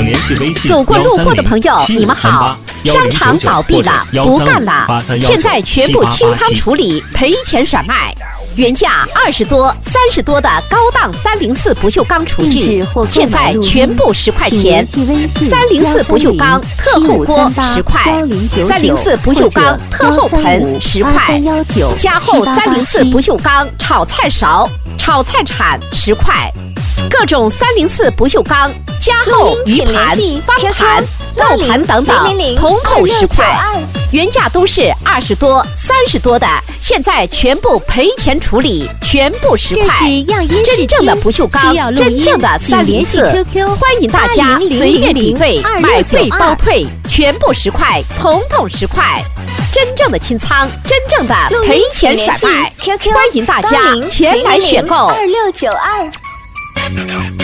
联系微信。 走过路过的朋友，你们好。商场倒闭了，不干了，现在全部清仓处理，赔钱甩卖。原价20多、30多的高档304不锈钢厨具，现在全部10块钱。304不锈钢特厚锅10块，304不锈钢特厚盆10块，加厚304不锈钢炒菜勺、炒菜铲10块，各种304不锈钢加厚鱼盘、方盘、漏盘等等，统统10块。原价都是20多、30多的，现在全部赔钱处理，全部10块。真正的不锈钢，真正的304，欢迎大家随便比对，买贵包退，全部10块，统统10块。真正的清仓，真正的赔钱甩卖，欢迎大家前来选购。 2692。